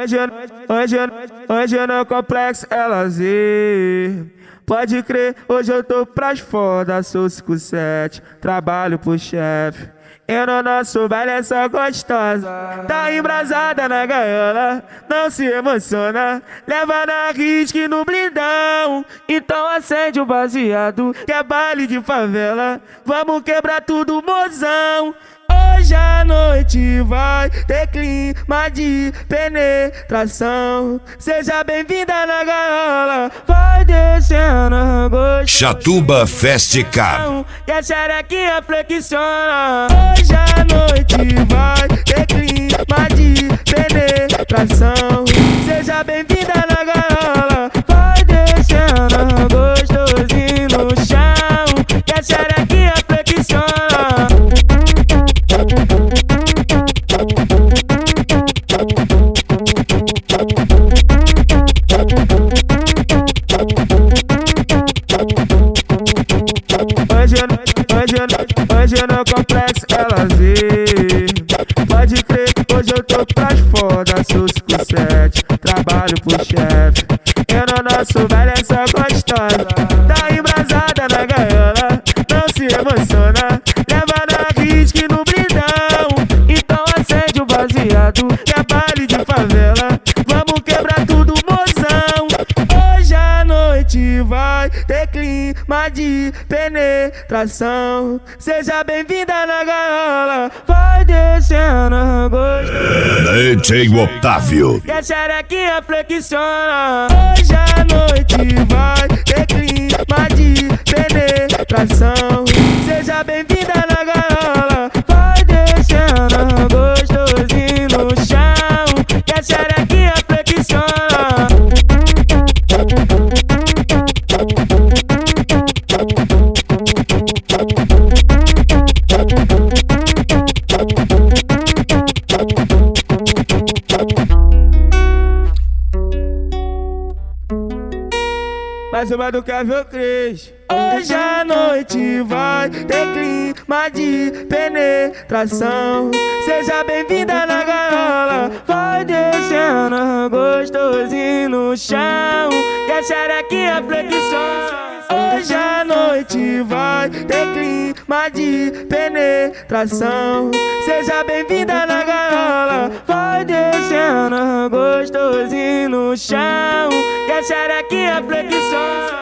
Hoje no complexo é lazer. Pode crer, hoje eu tô pras foda, sou 57, trabalho pro chefe. E no nosso baile é só gostosa, tá embrasada na gaiola, não se emociona, leva na risque no blindão. Então acende o baseado, que é baile de favela, vamos quebrar tudo, mozão. Hoje a noite vai ter clima de penetração. Seja bem-vinda na gaiola, vai descendo gostoso. Chatuba Fest Car. E a xerequinha flexiona. Hoje a noite vai ter clima de penetração. Seja bem-vinda na gaiola, vai descendo gostosinho no chão. E a xerequinha flexiona. Hoje no complexo é lazer. Pode crer, hoje eu tô pras foda, sou 57, trabalho pro chefe. E no nosso baile é só gostosa, tá embrasada na gaiola, não se emociona, leva na risque no blindão. Então acende o baseado, que é baile de favela, vamos quebrar tudo, mozão. Hoje a noite vai ter clima de penetração. Seja bem-vinda na gaiola, vai descendo gostoso. DJ Otávio. E a xerequinha flexiona. Hoje a noite vai ter clima de penetração. Seja bem-vinda na gaiola, vai descendo gostosinho no chão. E a xerequinha flexiona. Mais uma do Kevin Cris. Hoje a noite vai ter clima de penetração. Seja bem-vinda na gaiola, vai descendo gostosinho no chão. E a xerequinha flexiona. Hoje a noite vai ter clima de penetração. Seja bem-vinda na gaiola, vai descendo gostosinho no chão. E a xerequinha flexiona.